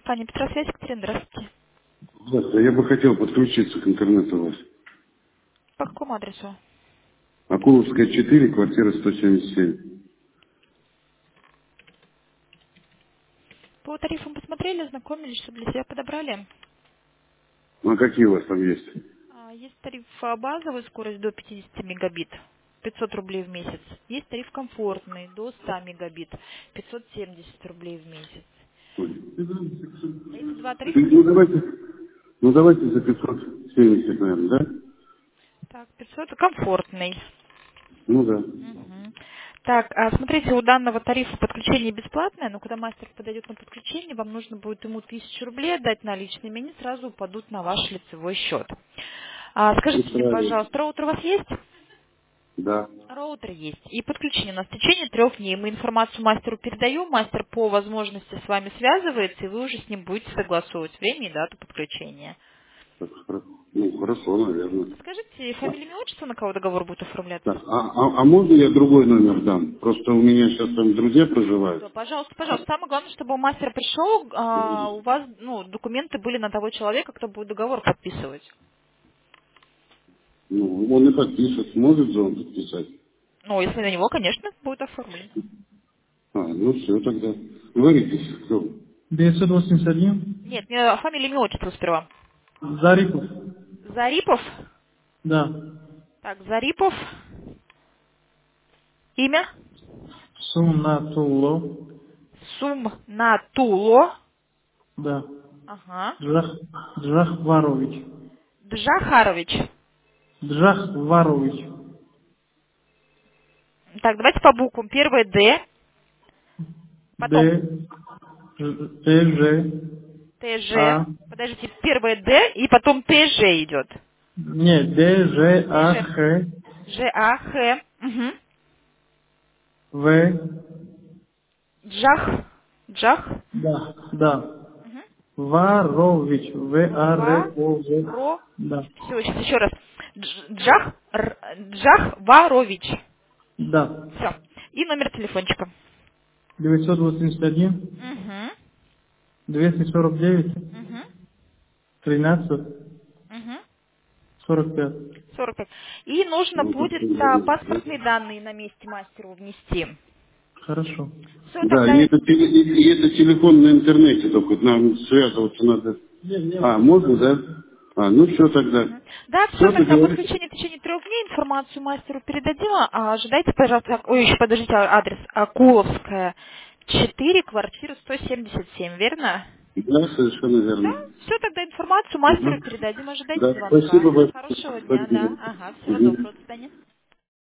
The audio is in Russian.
компания Петросвязь, Екатерина, здравствуйте. Здравствуйте. Я бы хотел подключиться к интернету у вас. По какому адресу? Акуловская, 4, квартира 177. По тарифам посмотрели, ознакомились, что для себя подобрали? Ну, а какие у вас там есть? Есть тариф базовый, скорость до 50 мегабит, 500 рублей в месяц. Есть тариф комфортный, до 100 мегабит, 570 рублей в месяц. Ой. Эти два тарифа... Ну, давайте за 570, наверное, да? Так, 500 комфортный. Ну, да. Мгм. Так, смотрите, у данного тарифа подключение бесплатное, но когда мастер подойдет на подключение, вам нужно будет ему 1000 рублей отдать наличными, они сразу упадут на ваш лицевой счет. Скажите мне, Устраивает. пожалуйста, роутер у вас есть? Да. Роутер есть. И подключение у нас в течение 3 дней. Мы информацию мастеру передаем, мастер по возможности с вами связывается, и вы уже с ним будете согласовывать время и дату подключения. Так, ну, хорошо, наверное. Скажите, фамилия, имя, отчество, на кого договор будет оформляться? Так, а можно я другой номер дам? Просто у меня сейчас там друзья проживают. Да, пожалуйста, пожалуйста. Самое главное, чтобы у мастера пришел, у вас документы были на того человека, кто будет договор подписывать. Ну, он и подпишет. Может же он подписать? Ну, если на него, конечно, будет оформлен. Ну все тогда. Говорите, кто? 981. Нет, фамилия, имя, отчество сперва. Зарипов. Зарипов. Да. Так, Зарипов. Имя. Сунатулло. Сумнатуло. Да. Ага. Джахварович. Джахарович. Джахварович. Так, давайте по буквам. Первое Д. Потом Д. Т. Ж. ТЖ. А. Подождите, первое Д и потом ТЖ идет. Нет, Д. Ж. А. ТЖ. Х. ЖАХ. Угу. В. Джах. Джах. Да. Да. Угу. Варович. В-А-Р-О-В. Ро. Да. Все, сейчас еще раз. Джахварович. Да. Все. И номер телефончика. 981. Угу. 249. Угу. 13. Угу. 45. 45. И нужно Ну, как будет да? паспортные данные на месте мастеру внести. Хорошо. Все, Да, тогда... и это телефон на интернете только, нам связываться надо. Можно, да? Ну все тогда. Мгм. Да, все, Все, тогда договорились. подключение в течение 3 дней, информацию мастеру передадим. Ожидайте, пожалуйста, ой, еще подождите, адрес Акуловская, 4, квартира 177, верно? Да, совершенно Да, верно. все, тогда информацию мастеру Угу. передадим. Ожидайте Да, звонка. спасибо большое. Хорошего дня, да. Спасибо. Ага, всего Мгм. доброго, до свидания.